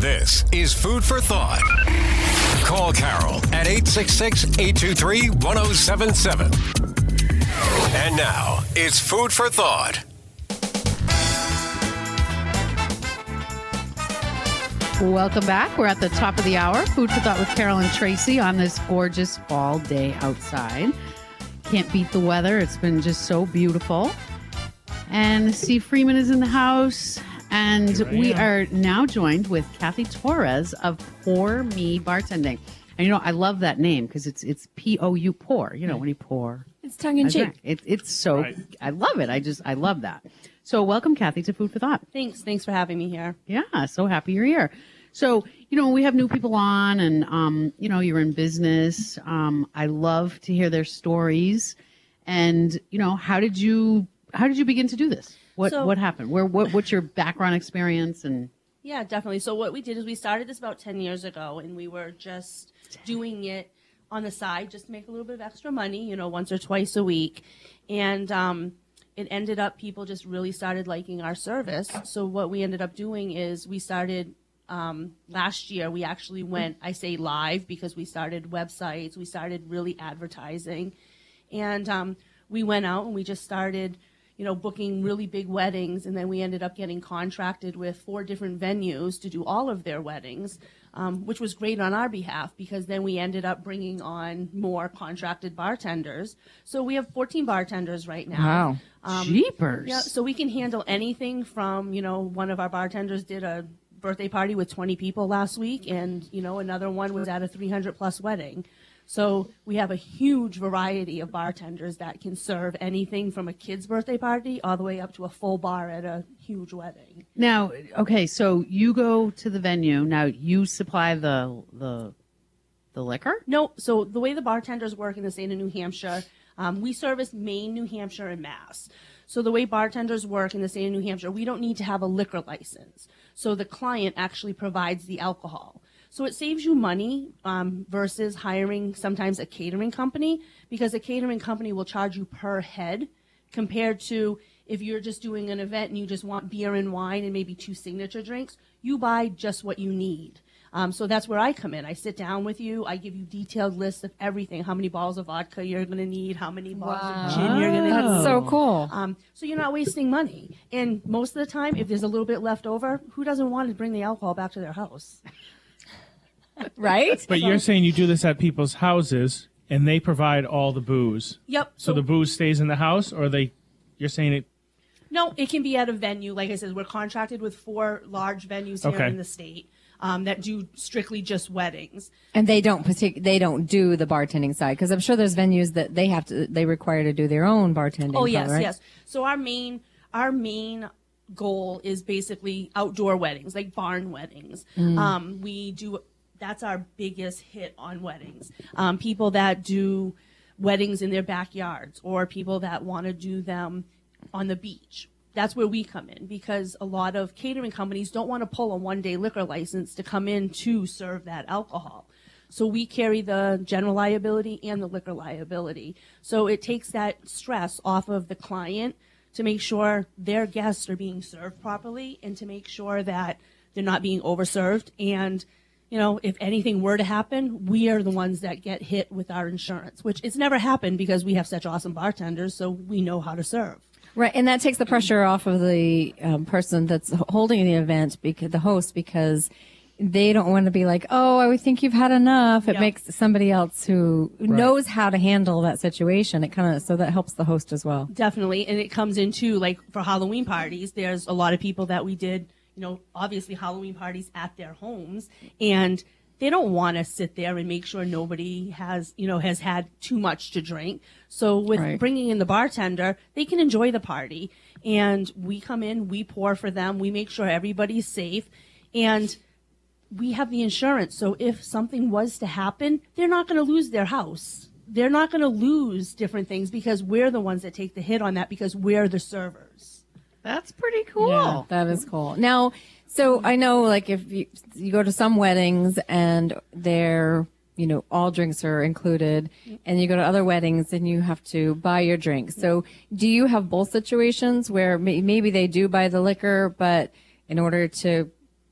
This is Food for Thought. Call Carol at 866-823-1077. And now, it's Food for Thought. Welcome back. We're at the top of the hour. Food for Thought with Carol and Tracy on this gorgeous fall day outside. Can't beat the weather. It's been just so beautiful. And Steve Freeman is in the house. And we are now joined with Kathy Torres of Pour Me Bartending. And, I love that name because it's P-O-U, pour. When you pour. It's tongue in cheek. It's so, I love it. I love that. So welcome, Kathy, to Food for Thought. Thanks for having me here. Yeah, so happy you're here. So, we have new people on and, you're in business. I love to hear their stories. And, how did you begin to do this? What happened? What's your background experience? And yeah, definitely. So what we did is we started this about 10 years ago, and we were just doing it on the side just to make a little bit of extra money, once or twice a week. And it ended up people just really started liking our service. So what we ended up doing is we started last year, we actually went, I say live because we started websites, we started really advertising. And we went out and we just started booking really big weddings, and then we ended up getting contracted with 4 different venues to do all of their weddings, which was great on our behalf because then we ended up bringing on more contracted bartenders. So we have 14 bartenders right now. Wow. Jeepers. Yeah, so we can handle anything from, one of our bartenders did a birthday party with 20 people last week, and, another one was at a 300-plus wedding. So we have a huge variety of bartenders that can serve anything from a kid's birthday party all the way up to a full bar at a huge wedding. Now, okay, so you go to the venue. Now you supply the liquor? No, so the way the bartenders work in the state of New Hampshire, we service Maine, New Hampshire, and Mass. So the way bartenders work in the state of New Hampshire, we don't need to have a liquor license. So the client actually provides the alcohol. So it saves you money versus hiring sometimes a catering company, because a catering company will charge you per head compared to if you're just doing an event and you just want beer and wine and maybe 2 signature drinks, you buy just what you need. So that's where I come in. I sit down with you. I give you detailed lists of everything, how many bottles of vodka you're going to need, how many bottles of gin you're going to need. That's so cool. So you're not wasting money. And most of the time, if there's a little bit left over, who doesn't want to bring the alcohol back to their house? Right? But you're saying you do this at people's houses, and they provide all the booze. Yep. So the booze stays in the house, or you're saying it? No, it can be at a venue. Like I said, we're contracted with 4 large venues here in the state that do strictly just weddings. And they don't do the bartending side, because I'm sure there's venues that they require to do their own bartending. Oh yes, right? yes. So our main goal is basically outdoor weddings, like barn weddings. That's our biggest hit on weddings. People that do weddings in their backyards, or people that want to do them on the beach. That's where we come in, because a lot of catering companies don't want to pull a 1-day liquor license to come in to serve that alcohol. So we carry the general liability and the liquor liability. So it takes that stress off of the client to make sure their guests are being served properly, and to make sure that they're not being overserved. And if anything were to happen, we are the ones that get hit with our insurance, which it's never happened because we have such awesome bartenders, so we know how to serve. Right, and that takes the pressure off of the person that's holding the event, the host, because they don't want to be like, oh, I think you've had enough. It makes somebody else who knows how to handle that situation. So that helps the host as well. Definitely, and it comes into, like, for Halloween parties, there's a lot of people that we did, obviously Halloween parties at their homes, and they don't want to sit there and make sure nobody has had too much to drink. So with bringing in the bartender, they can enjoy the party, and we come in, we pour for them, we make sure everybody's safe, and we have the insurance. So if something was to happen, they're not going to lose their house. They're not going to lose different things, because we're the ones that take the hit on that, because we're the servers. That's pretty cool. Yeah, that is cool. Now, so I know, like, if you go to some weddings and they're, all drinks are included, and you go to other weddings and you have to buy your drinks. So do you have both situations where maybe they do buy the liquor, but in order to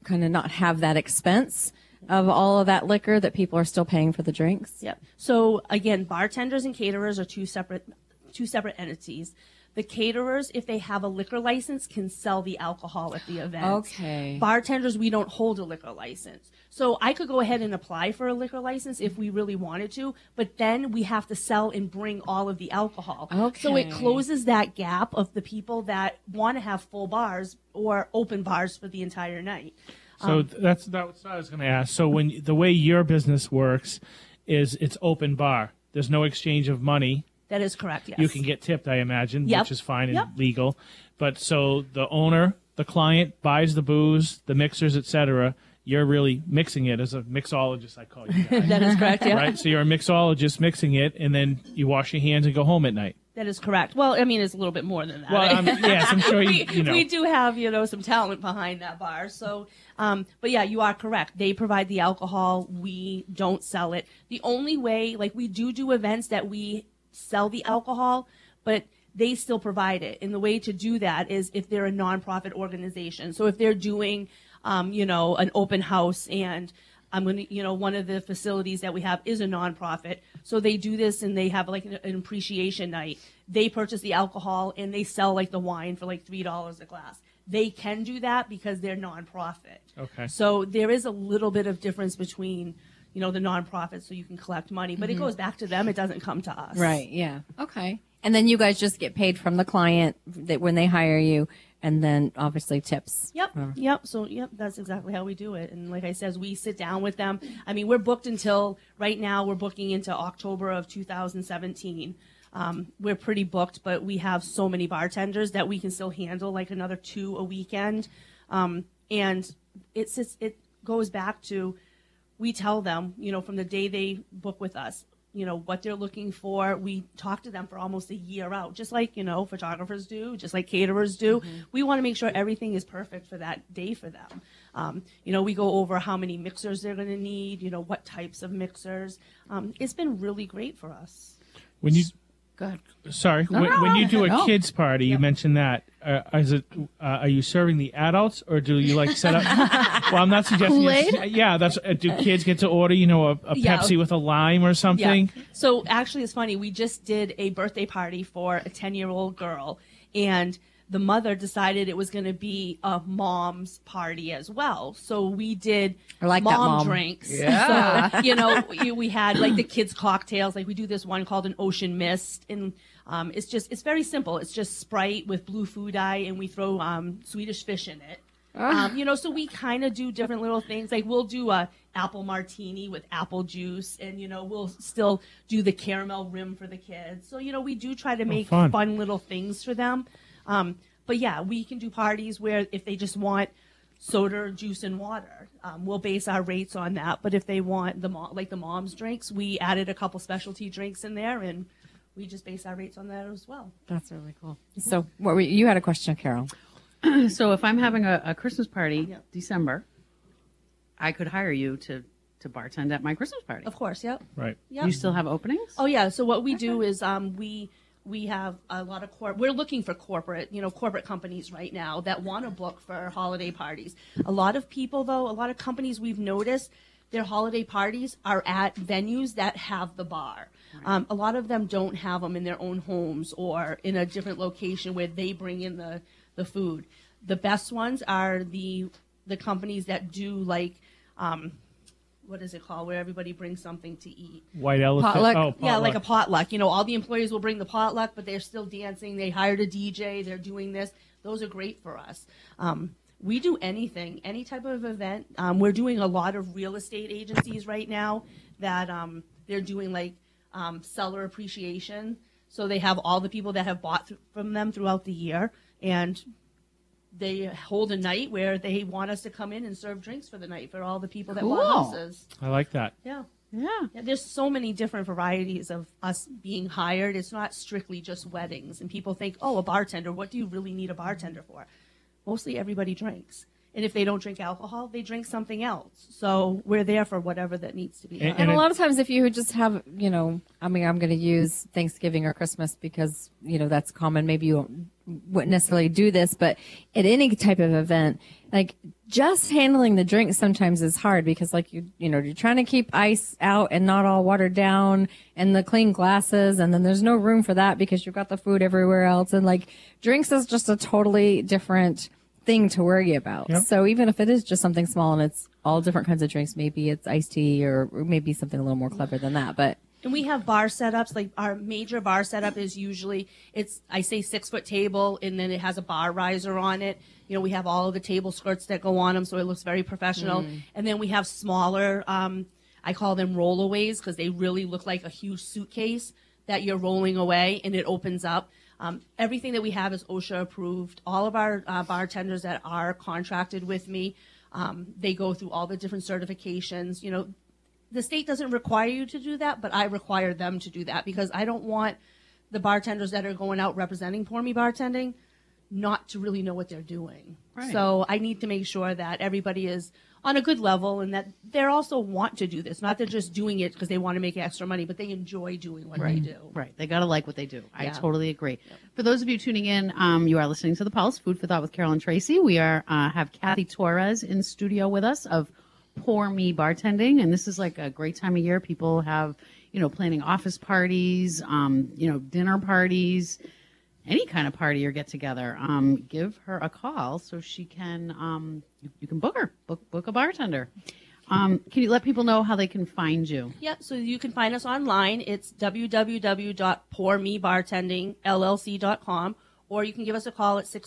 kind of not have that expense of all of that liquor that people are still paying for the drinks? Yep. So again, bartenders and caterers are two separate entities. The caterers, if they have a liquor license, can sell the alcohol at the event. Okay. Bartenders, we don't hold a liquor license. So I could go ahead and apply for a liquor license if we really wanted to, but then we have to sell and bring all of the alcohol. Okay. So it closes that gap of the people that want to have full bars or open bars for the entire night. So that's what I was going to ask. So when the way your business works is it's open bar. There's no exchange of money. That is correct, yes. You can get tipped, I imagine, Yep. which is fine and Yep. legal. But so the owner, the client buys the booze, the mixers, etc. You're really mixing it as a mixologist, I call you guys, That is correct, yeah. right? So you're a mixologist mixing it, and then you wash your hands and go home at night. That is correct. Well, I mean, it's a little bit more than that. Well, yes, I'm sure you know. We do have, some talent behind that bar. So, but yeah, you are correct. They provide the alcohol. We don't sell it. The only way, like we do events that we sell the alcohol, but they still provide it. And the way to do that is if they're a nonprofit organization. So if they're doing, an open house and I'm going to, one of the facilities that we have is a nonprofit. So they do this and they have like an appreciation night. They purchase the alcohol and they sell like the wine for like $3 a glass. They can do that because they're nonprofit. Okay. So there is a little bit of difference between, the nonprofit so you can collect money, but it goes back to them. It doesn't come to us. Right. Yeah. Okay. And then you guys just get paid from the client that when they hire you, and then obviously tips. Yep. So, that's exactly how we do it. And like I said, we sit down with them. I mean, we're booked until right now. We're booking into October of 2017. We're pretty booked, but we have so many bartenders that we can still handle like another 2 a weekend. And it goes back to, we tell them, from the day they book with us, what they're looking for. We talk to them for almost a year out, just like, photographers do, just like caterers do. We want to make sure everything is perfect for that day for them. We go over how many mixers they're going to need, what types of mixers. It's been really great for us. When you Go ahead. Sorry. When you do a No. kids party, you mentioned that. Are you serving the adults, or do you like set up? Well, I'm not suggesting. Kool-Aid? Yeah, that's. Do kids get to order, a Yeah. Pepsi with a lime or something? Yeah. So actually, it's funny. We just did a birthday party for a 10-year-old girl, and the mother decided it was going to be a mom's party as well. So we did I like that, Mom. drinks. Yeah. So, we had like the kids cocktails. Like we do this one called an Ocean Mist. And it's very simple. It's just Sprite with blue food dye, and we throw Swedish fish in it. So we kind of do different little things. Like we'll do a apple martini with apple juice, and we'll still do the caramel rim for the kids. So we do try to make fun. fun little things for them. But yeah, we can do parties where if they just want soda, juice, and water, we'll base our rates on that. But if they want the mom's drinks, we added a couple specialty drinks in there, and we just base our rates on that as well. That's really cool. So you had a question, Carol? So if I'm having a Christmas party, Yeah. December, I could hire you to bartend at my Christmas party. Of course, yep. Right. Yep. You still have openings? Oh yeah. So what we do is we have a lot of we're looking for corporate companies right now that want to book for holiday parties. A lot of people though, a lot of companies we've noticed their holiday parties are at venues that have the bar. A lot of them don't have them in their own homes or in a different location where they bring in the food. The best ones are the companies that do like what is it called, where everybody brings something to eat. White elephant. Potluck? Oh, Yeah, like a potluck. potluck. All the employees will bring the potluck, but they're still dancing. They hired a DJ. They're doing this. Those are great for us. We do anything, any type of event. We're doing a lot of real estate agencies right now that they're doing like seller appreciation. So they have all the people that have bought from them throughout the year, and they hold a night where they want us to come in and serve drinks for the night for all the people that Cool. bought houses. I like that. Yeah. Yeah. Yeah, there's so many different varieties of us being hired. It's not strictly just weddings. And people think, oh, a bartender, what do you really need a bartender for? Mostly everybody drinks. And if they don't drink alcohol, they drink something else. So we're there for whatever that needs to be done. And a lot of times if you would just have, I'm going to use Thanksgiving or Christmas because, that's common. Maybe you wouldn't necessarily do this, but at any type of event, like just handling the drinks sometimes is hard because you're trying to keep ice out and not all watered down and the clean glasses. And then there's no room for that because you've got the food everywhere else. And drinks is just a totally different thing to worry about. Yep. So even if it is just something small and it's all different kinds of drinks, maybe it's iced tea or maybe something a little more clever than that. And we have bar setups. Like our major bar setup is usually 6-foot table, and then it has a bar riser on it. We have all of the table skirts that go on them, so it looks very professional. And then we have smaller, I call them rollaways because they really look like a huge suitcase that you're rolling away, and it opens up. Everything that we have is OSHA approved. All of our bartenders that are contracted with me, they go through all the different certifications. The state doesn't require you to do that, but I require them to do that because I don't want the bartenders that are going out representing Pour Me Bartending not to really know what they're doing. Right. So I need to make sure that everybody is on a good level and that they also want to do this. Not they're just doing it because they want to make extra money, but they enjoy doing what they do. Right. They got to like what they do. I Yeah. totally agree. Yep. For those of you tuning in, you are listening to The Pulse, Food for Thought with Carolyn Tracy. We have Kathy Torres in studio with us of Pour Me Bartending. And this is like a great time of year. People have, planning office parties, dinner parties, any kind of party or get together. Give her a call so she can, you can book her, book a bartender. Can you let people know how they can find you? Yeah, so you can find us online. It's www.pourmebartendingllc.com, or you can give us a call at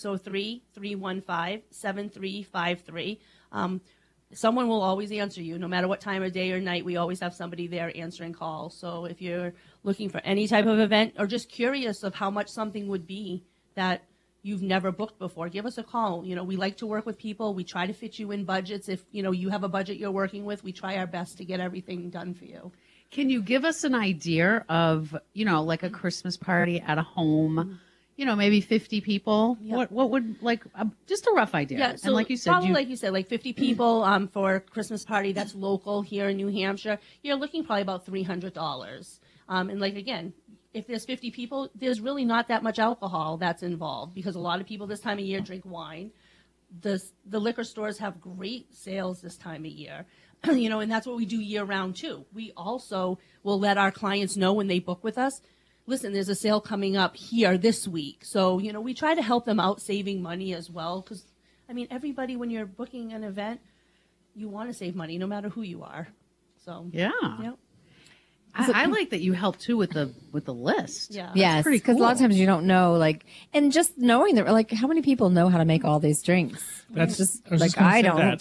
603-315-7353. Someone will always answer you, no matter what time of day or night. We always have somebody there answering calls. So if you're looking for any type of event or just curious of how much something would be that you've never booked before, give us a call. We like to work with people. We try to fit you in budgets. If, you have a budget you're working with, we try our best to get everything done for you. Can you give us an idea of, like a Christmas party at a home, maybe 50 people? Yep. What would, just a rough idea? Yeah, so and like you said, probably like you said, like 50 people for a Christmas party that's local here in New Hampshire. You're looking probably about $300. And again, if there's 50 people, there's really not that much alcohol that's involved because a lot of people this time of year drink wine. The liquor stores have great sales this time of year, and that's what we do year round too. We also will let our clients know when they book with us, listen, there's a sale coming up here this week. So, we try to help them out saving money as well because, everybody, when you're booking an event, you want to save money no matter who you are. So, yeah. Yep. I like that you help too with the list. Yeah. Yes, pretty because a lot of cool. times you don't know, and just knowing that, how many people know how to make all these drinks? That's just I was just gonna I say don't. that.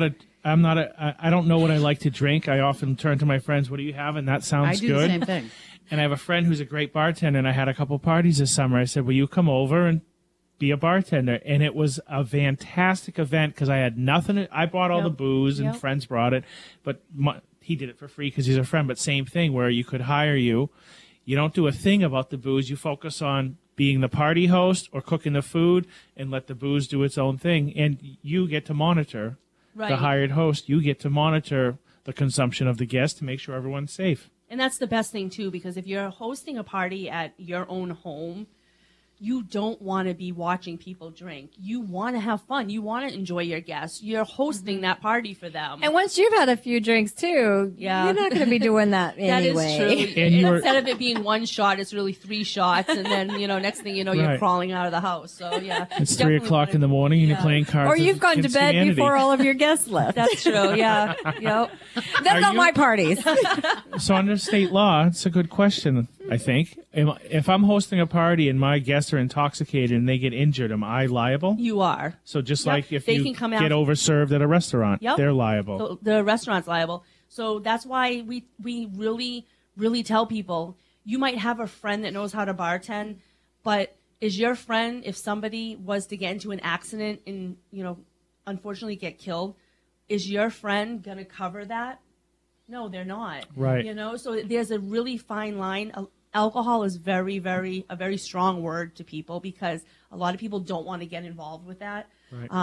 I don't know what I like to drink. I often turn to my friends. What do you have? And that sounds I do good. the same thing. And I have a friend who's a great bartender, and I had a couple parties this summer. I said, will you come over and be a bartender? And it was a fantastic event because I had nothing. I bought all the booze, and friends brought it. But he did it for free because he's a friend. But same thing where you could hire you. You don't do a thing about the booze. You focus on being the party host or cooking the food and let the booze do its own thing. And you get to monitor the hired host. You get to monitor the consumption of the guests to make sure everyone's safe. And that's the best thing, too, because if you're hosting a party at your own home, you don't want to be watching people drink. You want to have fun. You want to enjoy your guests. You're hosting that party for them. And once you've had a few drinks too, Yeah. you're not going to be doing that that anyway. is true. And you were- Instead of it being one shot, it's really 3 shots. And then, next thing you know, you're Right. crawling out of the house. So, yeah. It's 3 o'clock in the morning, and you're playing cards. Or you've with gone to bed insanity. before all of your guests left. That's true. Yeah. Yep. That's not you- my parties. So under state law, it's a good question, I think. If I'm hosting a party and my guests are intoxicated and they get injured, am I liable? You are. So just Yep. like if They you can come get after- overserved at a restaurant, Yep. they're liable. So the restaurant's liable. So that's why we really, really tell people, you might have a friend that knows how to bartend, but is your friend, if somebody was to get into an accident and, unfortunately get killed, is your friend going to cover that? No, they're not. Right. So there's a really fine line. Alcohol is very, very, a very strong word to people because a lot of people don't want to get involved with that. Right.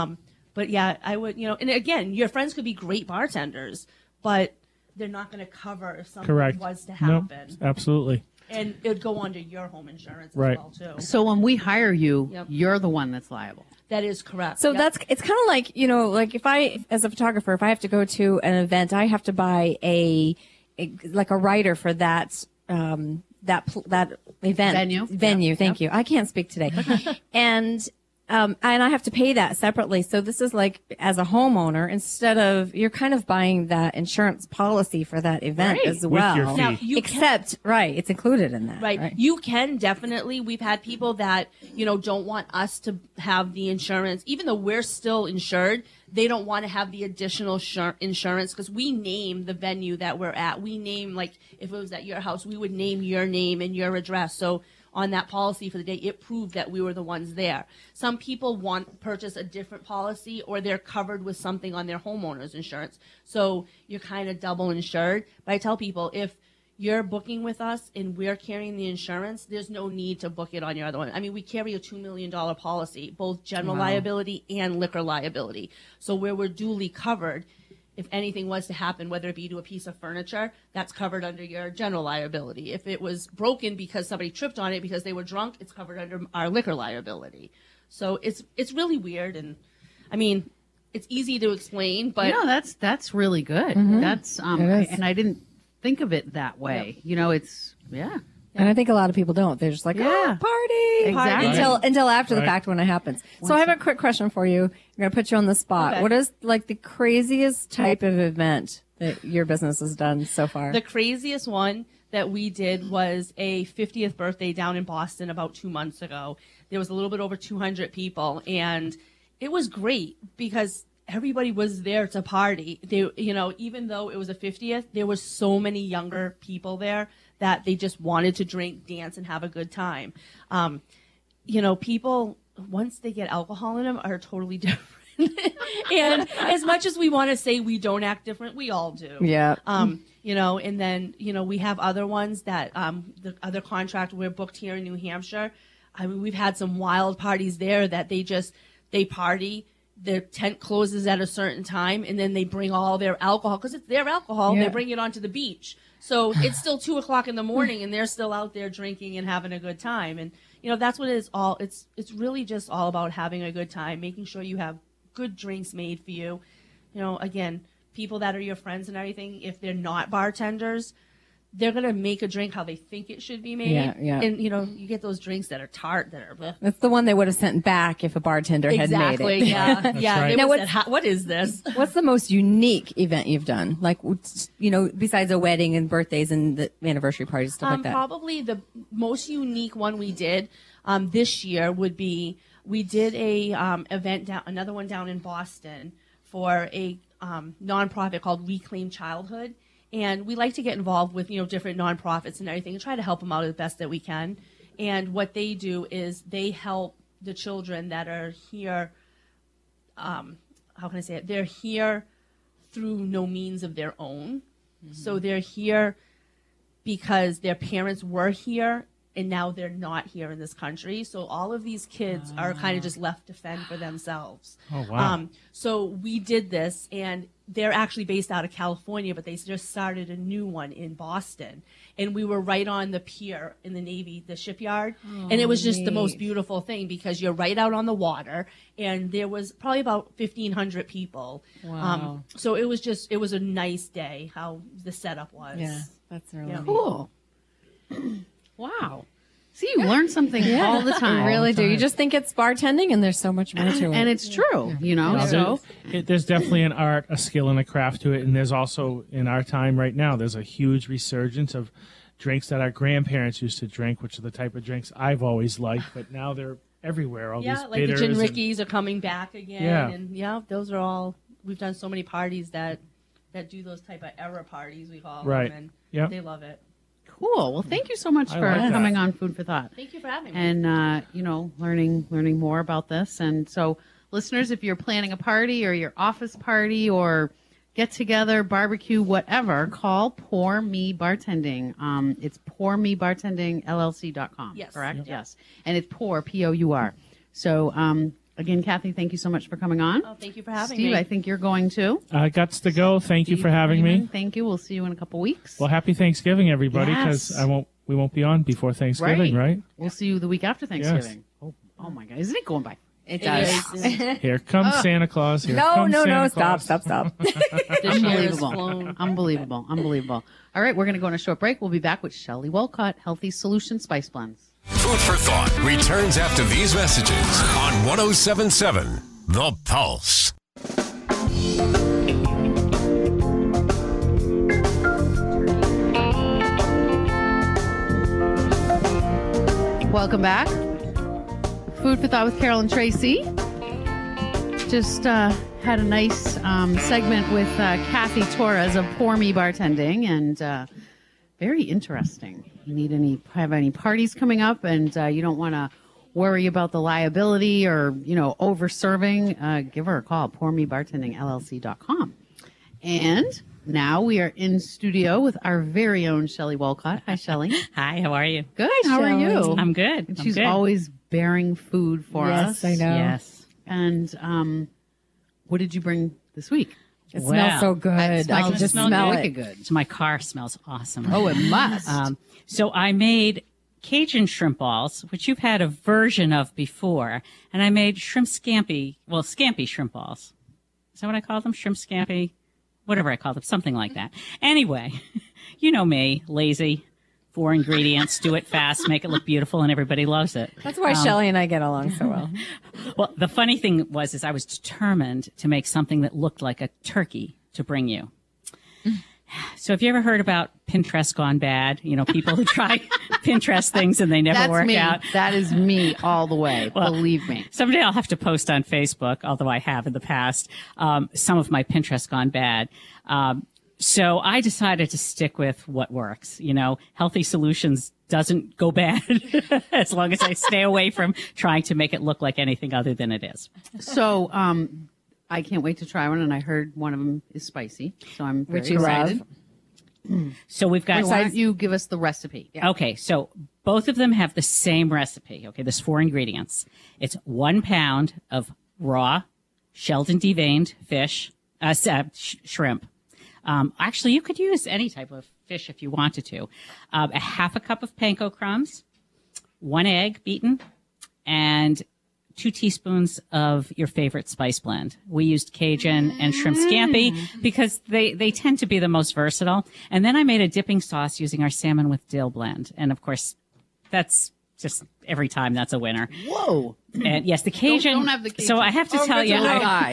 But yeah, I would, and again, your friends could be great bartenders, but they're not going to cover if something was to happen. No, absolutely. And it would go under your home insurance Right. as well, too. So when we hire you, Yep. you're the one that's liable. That is correct. So Yep. it's kind of like, like if I, as a photographer, if I have to go to an event, I have to buy a writer for that, that event. Venue. Thank you. I can't speak today. And I have to pay that separately. So this is like, as a homeowner, instead of, you're kind of buying that insurance policy for that event as well. With your fee. Now, it's included in that. Right. You can definitely. We've had people that, don't want us to have the insurance, even though we're still insured. They don't want to have the additional insurance because we name the venue that we're at. We name, like, if it was at your house, we would name your name and your address. So on that policy for the day, it proved that we were the ones there. Some people purchase a different policy, or they're covered with something on their homeowner's insurance. So you're kind of double insured. But I tell people, if you're booking with us and we're carrying the insurance, there's no need to book it on your other one. I mean, we carry a $2 million policy, both general liability and liquor liability. So where we're duly covered, if anything was to happen, whether it be to a piece of furniture, that's covered under your general liability. If it was broken because somebody tripped on it because they were drunk, it's covered under our liquor liability. So it's really weird, and I mean, it's easy to explain, but that's really good. That's and I didn't think of it that way. It's And I think a lot of people don't. They're just like, party. Exactly. Until after the fact when it happens. So I have a quick question for you. I'm going to put you on the spot. Okay. What is like the craziest type of event that your business has done so far? The craziest one that we did was a 50th birthday down in Boston about 2 months ago. There was a little bit over 200 people, and it was great because everybody was there to party. They, even though it was a 50th, there were so many younger people there that they just wanted to drink, dance, and have a good time. People, once they get alcohol in them, are totally different. And as much as we want to say we don't act different, we all do. Yeah. And then, we have other ones that, the other contract we're booked here in New Hampshire. I mean, we've had some wild parties there that they party. Their tent closes at a certain time, and then they bring all their alcohol, because it's their alcohol. Yeah. They bring it onto the beach. So it's still 2:00 in the morning, and they're still out there drinking and having a good time. And, that's what it is all. It's really just all about having a good time, making sure you have good drinks made for you. Again, people that are your friends and everything, if they're not bartenders, they're going to make a drink how they think it should be made. Yeah. And, you get those drinks that are tart, that are bleh. That's the one they would have sent back if a bartender had made it. Exactly, yeah. Yeah. right. They Now, would have said, what is this? What's the most unique event you've done? Like, besides a wedding and birthdays and the anniversary parties, stuff like that. Probably the most unique one we did this year would be, we did a another one down in Boston for a nonprofit called Reclaim Childhood. And we like to get involved with, different nonprofits and everything and try to help them out as best that we can. And what they do is they help the children that are here, how can I say it? They're here through no means of their own. Mm-hmm. So they're here because their parents were here and now they're not here in this country. So all of these kids are kind of just left to fend for themselves. Oh, wow. So we did this, and they're actually based out of California, but they just started a new one in Boston. And we were right on the pier in the Navy, the shipyard. And it was just the most beautiful thing because you're right out on the water. And there was probably about 1,500 people. Wow. So it was a nice day, how the setup was. Yeah, that's really neat. Cool. Wow. See, you learn something all the time. You really do. You just think it's bartending, and there's so much more to it. And it's true, No, So there's definitely an art, a skill, and a craft to it. And there's also, in our time right now, there's a huge resurgence of drinks that our grandparents used to drink, which are the type of drinks I've always liked. But now they're everywhere. All these like the bitters Gin and- Rickeys are coming back again. Yeah. And those are all, we've done so many parties that do those type of era parties, we call Right. them. And Yep. they love it. cool. Well, thank you so much I for like that. coming on Food for Thought. Thank you for having me. And learning more about this. And so, listeners, if you're planning a party or your office party or get together, barbecue, whatever, call Pour Me Bartending. It's pourmebartendingllc.com. Yes. Correct? Yep. Yes. And it's pour, Pour. So Again, Kathy, thank you so much for coming on. Oh, thank you for having Steve, me. I think you're going to. Guts to go. Thank you Steve for having Freeman, me. Thank you. We'll see you in a couple weeks. Well, happy Thanksgiving, everybody, because Yes. we won't be on before Thanksgiving, right? We'll see you the week after Thanksgiving. Oh my God. Isn't it going by? It Here comes Santa Claus. Here No, comes no, no. Santa Stop, Claus. stop, stop. Unbelievable. Unbelievable. All right, we're going to go on a short break. We'll be back with Shelley Walcott, Healthy Solution Spice Blends. Food for Thought returns after these messages on 107.7 The Pulse. Welcome back. Food for Thought with Carol and Tracy. Just had a nice segment with Kathy Torres of Pour Me Bartending, and very interesting. You have any parties coming up, and you don't want to worry about the liability or over serving, give her a call. PourMeBartendingLLC.com. And now we are in studio with our very own Shelley Walcott. Hi, Shelley. Hi, how are you? Good. How are you? I'm good. And I'm she's good. always bearing food for us. Yes, I know. Yes. And what did you bring this week? It Wow. smells so good. I can just smell wicked it. good. So my car smells awesome. Oh, it must. So I made Cajun shrimp balls, which you've had a version of before, and I made shrimp scampi, scampi shrimp balls. Is that what I call them? Shrimp scampi? Whatever I call them, something like that. Anyway, you know me, lazy. 4 ingredients, do it fast, make it look beautiful, and everybody loves it. That's why Shelley and I get along so well. Well, the funny thing is I was determined to make something that looked like a turkey to bring you. So have you ever heard about Pinterest gone bad? People who try Pinterest things and they never That's work me. out. That is me all the way. Believe me. Someday I'll have to post on Facebook, although I have in the past, some of my Pinterest gone bad. So I decided to stick with what works. Healthy Solutions doesn't go bad as long as I stay away from trying to make it look like anything other than it is. So, I can't wait to try one, and I heard one of them is spicy, so I'm very Which you excited. love. So we've got... Why don't you give us the recipe? Okay, so both of them have the same recipe. Okay, there's 4 ingredients. It's 1 pound of raw, shelled and deveined fish, shrimp. Actually, you could use any type of fish if you wanted to. A half a cup of panko crumbs, 1 egg beaten, and 2 teaspoons of your favorite spice blend. We used Cajun and shrimp scampi because they tend to be the most versatile. And then I made a dipping sauce using our salmon with dill blend. And of course, that's just every time that's a winner. Whoa. And yes, the Cajun. Don't have the Cajun. So I have to tell you.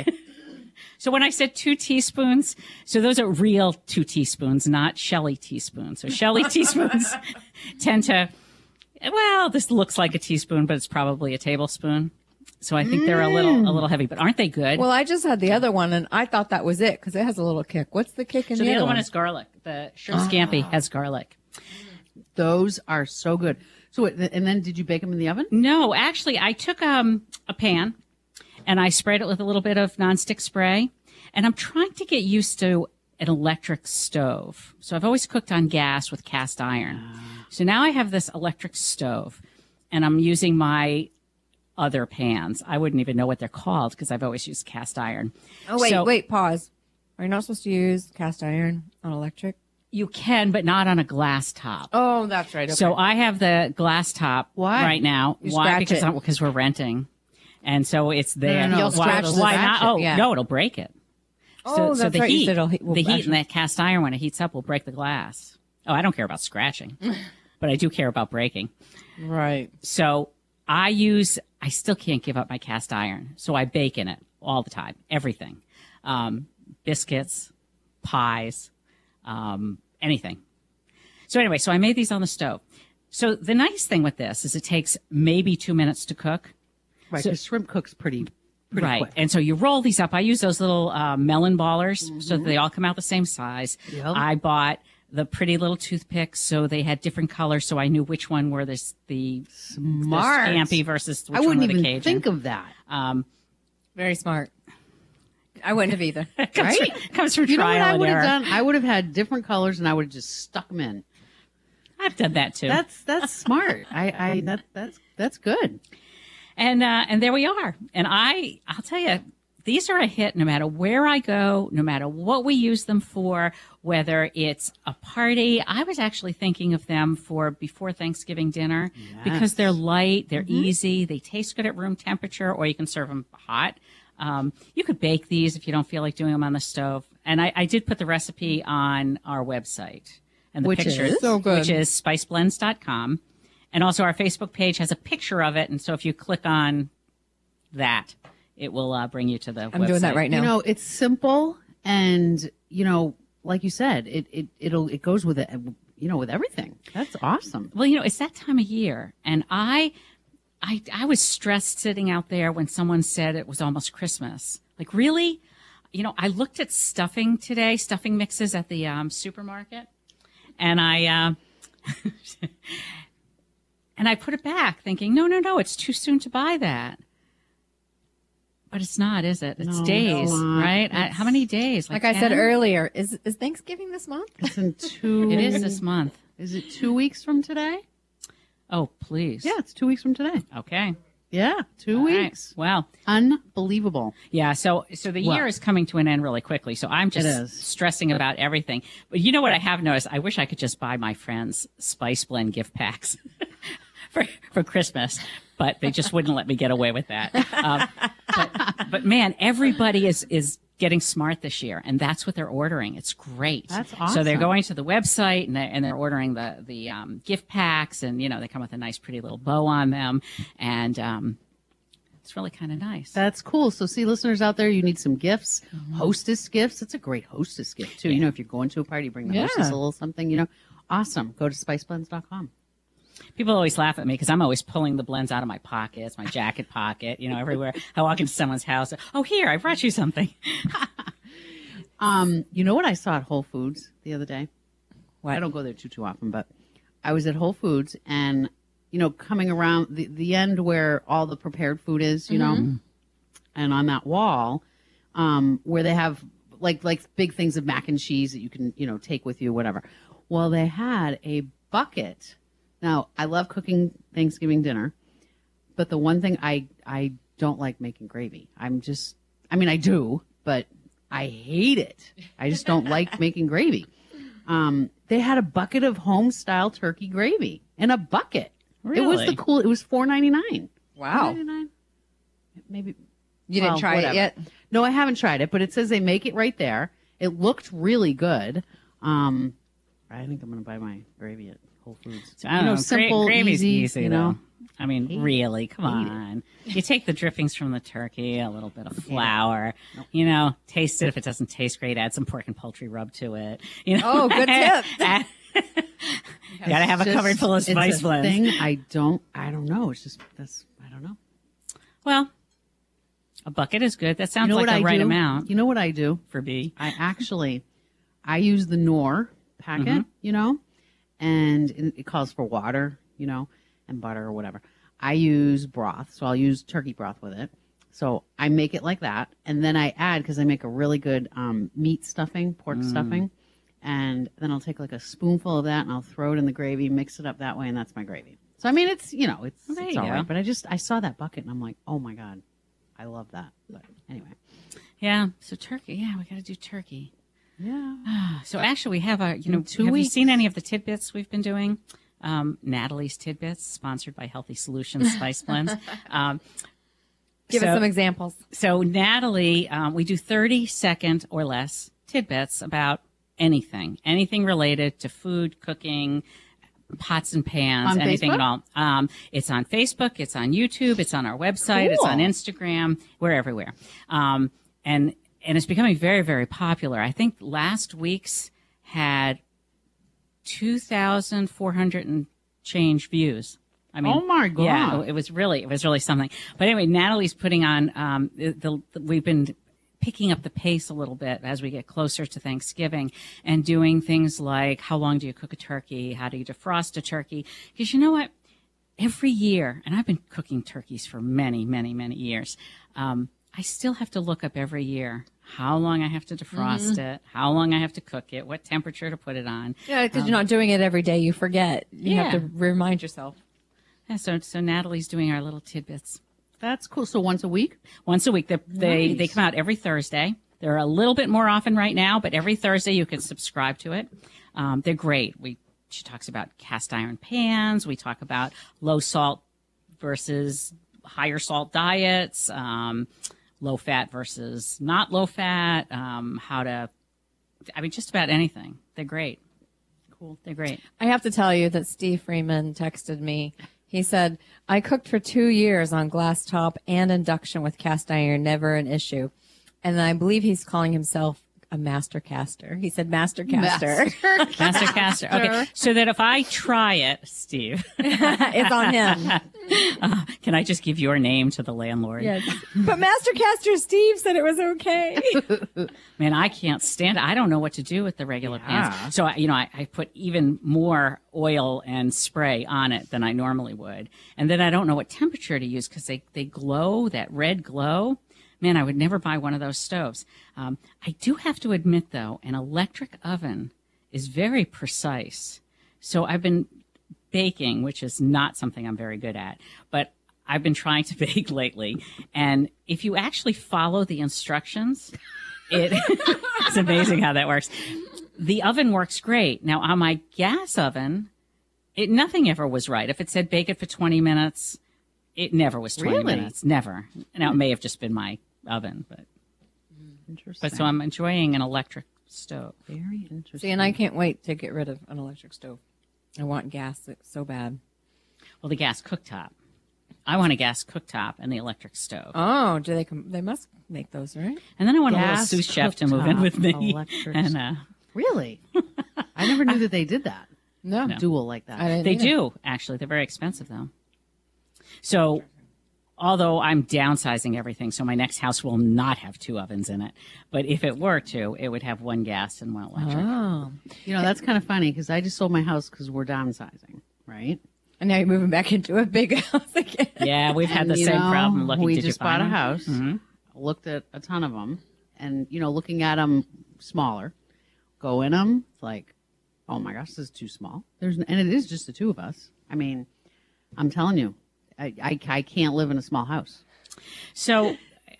So when I said 2 teaspoons, so those are real 2 teaspoons, not Shelley teaspoons. So Shelley teaspoons tend to, this looks like a teaspoon, but it's probably a tablespoon. So I think they're a little heavy, but aren't they good? Well, I just had the other one, and I thought that was it because it has a little kick. What's the kick in so the other one one? is garlic. The shrimp scampi has garlic. Those are so good. So, and then did you bake them in the oven? No, actually, I took a pan and I sprayed it with a little bit of nonstick spray. And I'm trying to get used to an electric stove. So I've always cooked on gas with cast iron. So now I have this electric stove, and I'm using my other pans. I wouldn't even know what they're called because I've always used cast iron. Oh, wait, pause. Are you not supposed to use cast iron on electric? You can, but not on a glass top. Oh, that's right. Okay. So I have the glass top right now. You Why? scratch it. Because we're renting. And so it's there. No, You'll scratch Why it. not? Oh, Yeah. no, it'll break it. Oh, that's the right. You heat, said will the heat actually- in that cast iron, when it heats up, will break the glass. Oh, I don't care about scratching, but I do care about breaking. Right. So I still can't give up my cast iron. So I bake in it all the time, everything. Biscuits, pies, anything. So anyway, so I made these on the stove. So the nice thing with this is it takes maybe 2 minutes to cook. Right, because shrimp cooks pretty Right. quick. And so you roll these up. I use those little melon ballers so that they all come out the same size. Yep. I bought the pretty little toothpicks so they had different colors so I knew which one were the Smart. scampi versus which I one wouldn't were the even Cajun. think of that. Very smart. I wouldn't have either. Right? Comes from You know what trial I and would have error. done? I would have had different colors and I would have just stuck them in. I've done that too. That's smart. That's good. And there we are. And I'll tell you, these are a hit no matter where I go, no matter what we use them for, whether it's a party. I was actually thinking of them for before Thanksgiving dinner because they're light, they're easy, they taste good at room temperature, or you can serve them hot. You could bake these if you don't feel like doing them on the stove. And I did put the recipe on our website. And the picture is? So good. Which is spiceblends.com. And also our Facebook page has a picture of it. And so if you click on that, it will bring you to the website. I'm doing that right now. You know, it's simple, and you know, like you said, it goes with it. You know, with everything. That's awesome. Well, you know, it's that time of year, and I was stressed sitting out there when someone said it was almost Christmas. Like, really? You know, I looked at stuffing today, stuffing mixes at the supermarket, and I and I put it back, thinking, no, it's too soon to buy that. But it's not, is it? It's days, right? How many days? Like I said earlier, is Thanksgiving this month? It's in 2. It is this month. Is it 2 weeks from today? Oh, please. Yeah, it's 2 weeks from today. Okay. Yeah, 2 All right. weeks. Well, Unbelievable. yeah. So the year is coming to an end really quickly. So I'm It just is. stressing about everything. But you know what I have noticed? I wish I could just buy my friends Spice Blend gift packs for Christmas, but they just wouldn't let me get away with that. But man, everybody is getting smart this year, and that's what they're ordering. It's great. That's So they're awesome. going to the website and they're ordering the gift packs, and you know they come with a nice, pretty little bow on them, and it's really kind of nice. That's cool. So, see, listeners out there, you need some gifts, hostess gifts. It's a great hostess gift, too. You know, if you're going to a party, bring the hostess a little something, you know. Awesome. Go to spiceblends.com. People always laugh at me because I'm always pulling the blends out of my pockets, my jacket pocket, you know, everywhere. I walk into someone's house. Oh, here, I brought you something. You know what I saw at Whole Foods the other day? What? I don't go there too often, but I was at Whole Foods, and you know, coming around the end where all the prepared food is, you know, and on that wall, where they have like big things of mac and cheese that you can, you know, take with you, whatever. Well, they had a bucket. Now, I love cooking Thanksgiving dinner, but the one thing I don't like making gravy. I mean, I do, but I hate it. I just don't like making gravy. They had a bucket of home-style turkey gravy in a bucket. Really? It was it was $4.99. Wow. $4.99? Maybe. You didn't try whatever. it yet? No, I haven't tried it, but it says they make it right there. It looked really good. I think I'm going to buy my gravy at Whole Foods. So, I don't know. simple, gravy's easy, you know. though. I mean, really, come on. You take the drippings from the turkey, a little bit of flour, you know, taste it. If it doesn't taste great, add some pork and poultry rub to it. You know, Oh, good tip. You gotta have a cupboard full of spice it's a blends. thing I don't know. It's just I don't know. Well, a bucket is good. That sounds You know like what the I right do? amount You know what I do? for B. I use the Knorr packet, you know, and it calls for water, you know, and butter or whatever. I use broth, so I'll use turkey broth with it. So I make it like that, and then I add, because I make a really good meat stuffing, pork stuffing, and then I'll take like a spoonful of that and I'll throw it in the gravy, mix it up that way, and that's my gravy. So I mean, it's, you know, it's there it's you all go. right. But I saw that bucket and I'm like, oh my god, I love that. But anyway, Yeah. So turkey. Yeah, we got to do turkey. yeah. So actually, we have a, you know, 2 have you weeks. seen any of the tidbits we've been doing? Natalie's Tidbits, sponsored by Healthy Solutions Spice Blends. Give us some examples. So Natalie, we do 30-second or less tidbits about anything related to food, cooking, pots and pans, On anything Facebook? at all. It's on Facebook, it's on YouTube, it's on our website, it's on Cool. Instagram, we're everywhere. And it's becoming very, very popular. I think last week's had 2,400 and change views. I mean, Oh my God. Yeah, it was really something. But anyway, Natalie's putting on, we've been picking up the pace a little bit as we get closer to Thanksgiving and doing things like, how long do you cook a turkey? How do you defrost a turkey? Because you know what? Every year, and I've been cooking turkeys for many, many, many years, I still have to look up every year how long I have to defrost it, how long I have to cook it, what temperature to put it on. Yeah, because you're not doing it every day. You forget. You have Yeah. to remind yourself. Yeah, so Natalie's doing our little tidbits That's cool. So once a week? Once a week. They come out every Thursday. They're a little bit more often right now, but every Thursday you can subscribe to it. They're great. She talks about cast iron pans. We talk about low salt versus higher salt diets, low fat versus not low fat, just about anything. They're great. Cool. They're great. I have to tell you that Steve Freeman texted me. He said, I cooked for 2 years on glass top and induction with cast iron, never an issue. And I believe he's calling himself a master caster. He said master caster. Master caster. Okay. So that if I try it, Steve, it's on him. Can I just give your name to the landlord? Yes. But Master Caster Steve said it was okay. Man, I can't stand it. I don't know what to do with the regular pans. So, I put even more oil and spray on it than I normally would. And then I don't know what temperature to use because they glow, that red glow. Man, I would never buy one of those stoves. I do have to admit, though, an electric oven is very precise. So I've been baking, which is not something I'm very good at, but I've been trying to bake lately. And if you actually follow the instructions, it's amazing how that works. The oven works great. Now, on my gas oven, nothing ever was right. If it said bake it for 20 minutes, it never was 20 minutes. Never. Now, it may have just been my oven, but interesting. But so I'm enjoying an electric stove. Very interesting. See, and I can't wait to get rid of an electric stove. I want gas so bad. Well, the gas cooktop. I want a gas cooktop and the electric stove. Oh, do they must make those, right? And then I want a little Gas sous chef to move in with me. And Really? I never knew that they did that. No. Dual like that. I didn't they either. do, actually. They're very expensive, though. So, although I'm downsizing everything, so my next house will not have 2 ovens in it. But if it were to, it would have 1 gas and 1 electric. Oh. That's kind of funny because I just sold my house because we're downsizing, right? And now you're moving back into a big house again. Yeah, we've had the same problem. We Did you just find bought a them? house, looked at a ton of them, and, looking at them smaller, go in them, it's like, oh my gosh, this is too small. And it is just the 2 of us. I mean, I'm telling you, I can't live in a small house. So,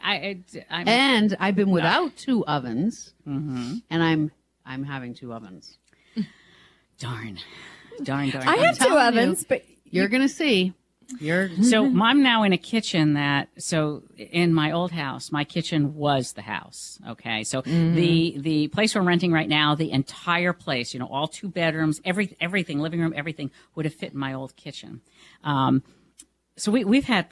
And I've been without 2 ovens, and I'm having 2 ovens. darn. I have 2 ovens, but You're gonna see. So I'm now in a kitchen so in my old house, my kitchen was the house. Okay. So the place we're renting right now, the entire place, all 2 bedrooms, everything, living room, everything would have fit in my old kitchen. So we've had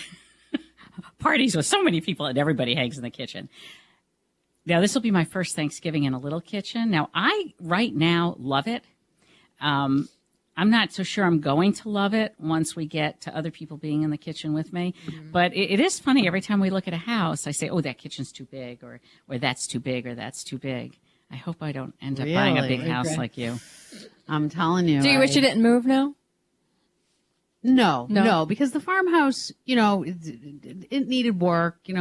parties with so many people and everybody hangs in the kitchen. Now this will be my first Thanksgiving in a little kitchen. Now I right now love it. I'm not so sure I'm going to love it once we get to other people being in the kitchen with me. But it is funny. Every time we look at a house, I say, oh, that kitchen's too big, or that's too big, or that's too big. I hope I don't end up buying a big house like you. I'm telling you. do you wish you didn't move now? No, because the farmhouse, it needed work. It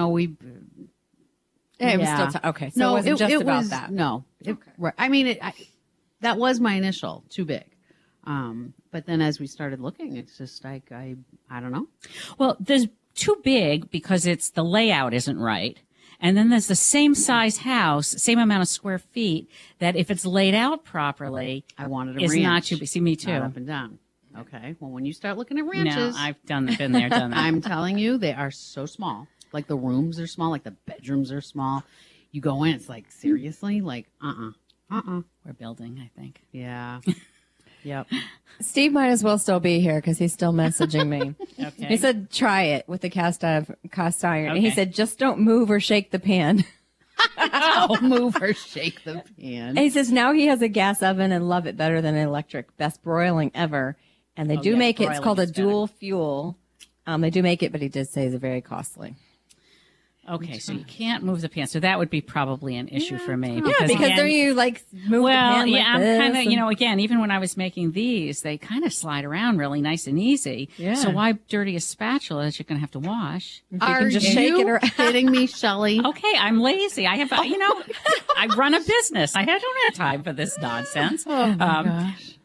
was still okay. So it wasn't just about that. No, right. I mean, that was my initial too big. But then as we started looking, it's just like, I don't know. Well, there's too big because the layout isn't right. And then there's the same size house, same amount of square feet, that if it's laid out properly, I wanted a is ranch. not too big. See, me too. Not up and down. Okay. Well, when you start looking at ranches, No, I've been there, done that. I'm telling you, they are so small. Like the rooms are small, like the bedrooms are small. You go in, it's like, seriously? Like, We're building, I think. Yeah. Yep. Steve might as well still be here because he's still messaging me. Okay. He said, try it with the cast iron. And he Okay. said, just don't move or shake the pan. Don't move or shake the pan. And he says, now he has a gas oven and love it better than an electric. Best broiling ever. And they do yes, make it. It's broiling called a is better. dual fuel. They do make it, but he did say it's very costly. Okay, so you can't move the pan. So that would be probably an issue for me. Yeah, because again, don't you move the pan like I'm this kind of, and- again, even when I was making these, they kind of slide around really nice and easy. Yeah. So why dirty a spatula that you're going to have to wash? Are just shake it you around. kidding me, Shelley? Okay, I'm lazy. I have, I run a business. I don't have time for this nonsense. Oh my gosh.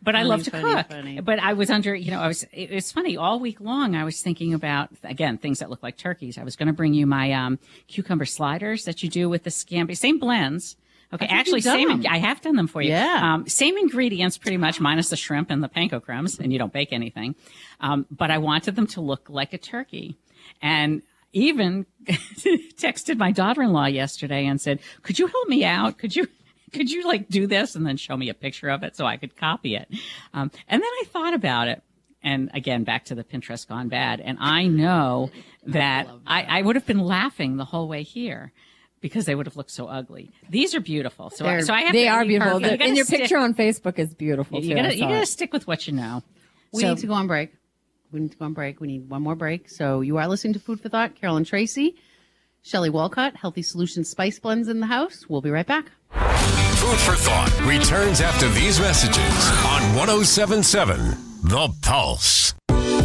But I love to cook. Funny. But I was under, it's funny, all week long I was thinking about, again, things that look like turkeys. I was going to bring you my cucumber sliders that you do with the scampi, same blends. Okay, actually, I have done them for you. Yeah. Same ingredients pretty much, minus the shrimp and the panko crumbs, and you don't bake anything. But I wanted them to look like a turkey. And even texted my daughter-in-law yesterday and said, could you help me out? Could you like do this and then show me a picture of it so I could copy it? And then I thought about it. And again, back to the Pinterest gone bad. And I know that I would have been laughing the whole way here because they would have looked so ugly. These are beautiful. So I have they to, are beautiful. perfect. And your picture on Facebook is beautiful too. You gotta stick with what you know. We need to go on break. We need one more break. So you are listening to Food for Thought. Carolyn Tracy, Shelley Walcott, Healthy Solutions Spice Blends in the house. We'll be right back. Food for Thought returns after these messages on 107.7 The Pulse.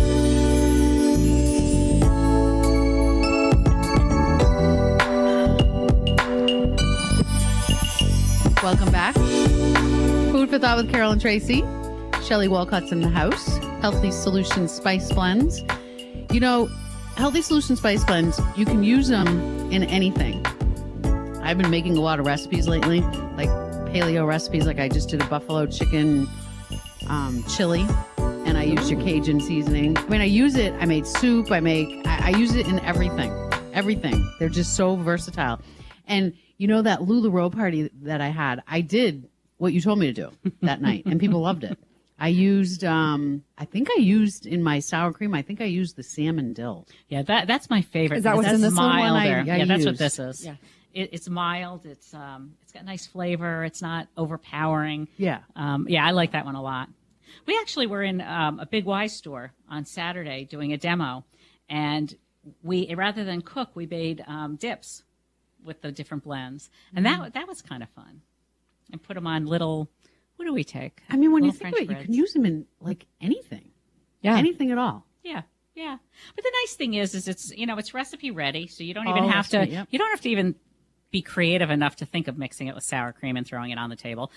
Welcome back. Food for Thought with Carolyn Tracy. Shelley Walcott's in the house. Healthy Solutions Spice Blends. Healthy Solutions Spice Blends, you can use them in anything. I've been making a lot of recipes lately, like paleo recipes. Like I just did a buffalo chicken chili, and I used your Cajun seasoning. I mean, I use it. I made soup. I use it in everything. Everything. They're just so versatile. And that LuLaRoe party that I had, I did what you told me to do that night, and people loved it. I used, in my sour cream, I used the salmon dill. Yeah, that's my favorite. Is that what's in this one? Milder. I That's what used. this is. Yeah. It's mild. It's got nice flavor. It's not overpowering. Yeah. I like that one a lot. We actually were in a Big Y store on Saturday doing a demo, and we, rather than cook, we made dips with the different blends, and that was kind of fun. And put them on little. What do we take? I mean, when you Little think French about it, you breads. can use them in like anything. Yeah. Anything at all. Yeah. But the nice thing is it's recipe ready, so you don't even have that's to. right, yep. You don't have to even be creative enough to think of mixing it with sour cream and throwing it on the table.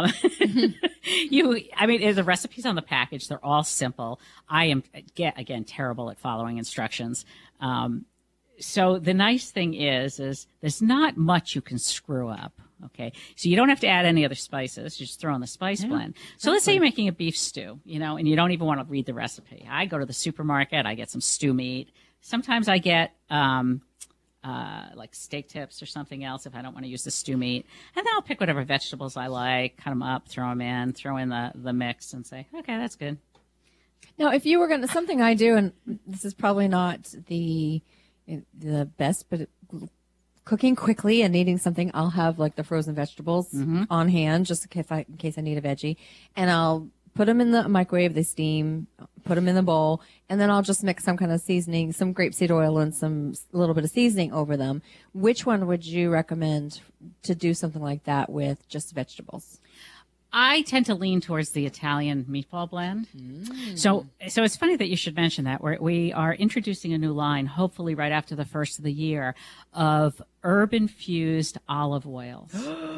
The recipes on the package, they're all simple. I am, again, terrible at following instructions. So the nice thing is there's not much you can screw up. Okay. So you don't have to add any other spices. You just throw in the spice blend. So let's say you're making a beef stew, and you don't even want to read the recipe. I go to the supermarket. I get some stew meat. Sometimes I get, like steak tips or something else if I don't want to use the stew meat. And then I'll pick whatever vegetables I like, cut them up, throw in the mix and say, okay, that's good. Now, if you were going to, something I do, and this is probably not the best, but cooking quickly and needing something, I'll have like the frozen vegetables on hand just in case I need a veggie, and I'll put them in the microwave, they steam, put them in the bowl, and then I'll just mix some kind of seasoning, some grapeseed oil and a little bit of seasoning over them. Which one would you recommend to do something like that with just vegetables? I tend to lean towards the Italian meatball blend. So it's funny that you should mention that. We are introducing a new line, hopefully right after the first of the year, of herb-infused olive oils.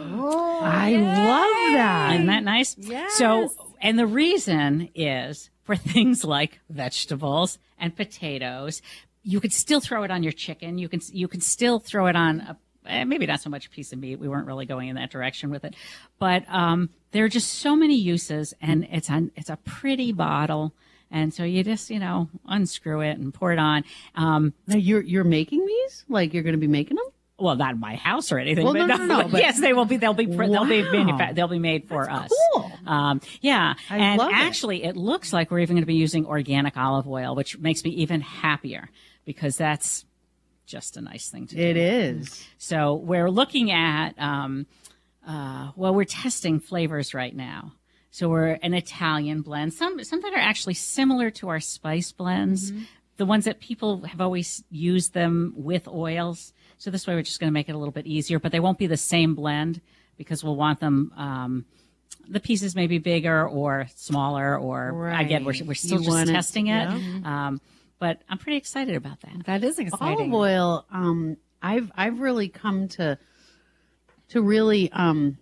I love that. Isn't that nice? Yes. So, and the reason is for things like vegetables and potatoes. You could still throw it on your chicken. You can still throw it on maybe not so much a piece of meat. We weren't really going in that direction with it, but there are just so many uses, and it's a pretty bottle, and so you just unscrew it and pour it on. Now you're making these? Like you're going to be making them? Well, not in my house or anything. Well, but no, but yes, they will be. They'll be Wow. they'll be made for us. Cool. Yeah, I and love it. actually, it looks like we're even going to be using organic olive oil, which makes me even happier because that's just a nice thing to do. It is. So we're looking at, we're testing flavors right now. So we're an Italian blend, some that are actually similar to our spice blends, the ones that people have always used them with oils. So this way we're just going to make it a little bit easier, but they won't be the same blend because we'll want them, the pieces may be bigger or smaller, or again, we're still just testing it. Yeah. But I'm pretty excited about that. That is exciting. Olive oil. I've really come to really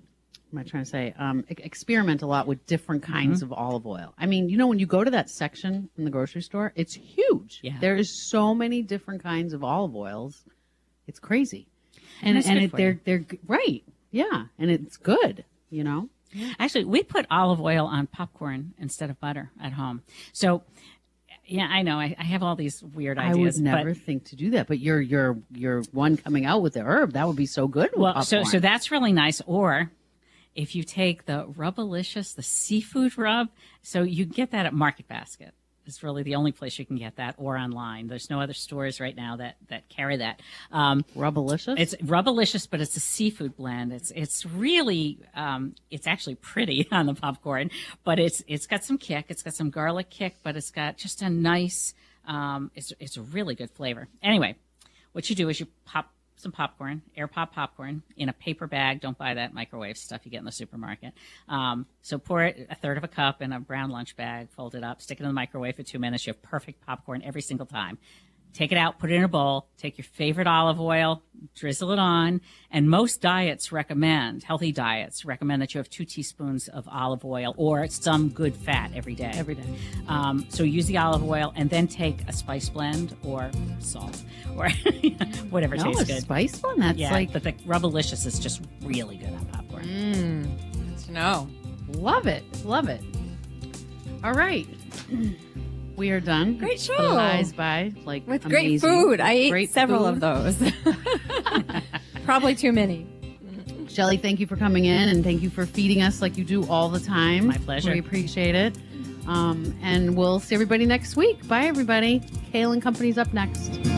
am I trying to say? Experiment a lot with different kinds of olive oil. I mean, you know, when you go to that section in the grocery store, it's huge. Yeah. There is so many different kinds of olive oils. It's crazy. And it's good for you. they're right. Yeah. And it's good, you know? Actually, we put olive oil on popcorn instead of butter at home. So, yeah, I know. I have all these weird ideas. I would never think to do that, but you're one coming out with the herb. That would be so good. With Well, popcorn. so that's really nice. Or if you take the Rubalicious, the seafood rub, so you get that at Market Basket. It's really the only place you can get that, or online. There's no other stores right now that carry that. Rubalicious? It's Rubalicious, but it's a seafood blend. It's really it's actually pretty on the popcorn, but it's got some kick. It's got some garlic kick, but it's got just a nice. It's a really good flavor. Anyway, what you do is you pop some popcorn, air pop popcorn, in a paper bag. Don't buy that microwave stuff you get in the supermarket. So pour it a third of a cup in a brown lunch bag, fold it up, stick it in the microwave for 2 minutes. You have perfect popcorn every single time. Take it out, put it in a bowl, take your favorite olive oil, drizzle it on. And most diets recommend, healthy diets recommend that you have 2 teaspoons of olive oil or some good fat every day. Every day. So use the olive oil and then take a spice blend or salt or whatever tastes good. Spice one? That's like. But the Rubalicious is just really good on popcorn. Good to know. Love it. Love it. All right. We are done. Great show. Flies by like With amazing. great food. I ate Great several food. of those. Probably too many. Shelly, thank you for coming in and thank you for feeding us like you do all the time. My pleasure. We appreciate it. And we'll see everybody next week. Bye, everybody. Kale and Company's up next.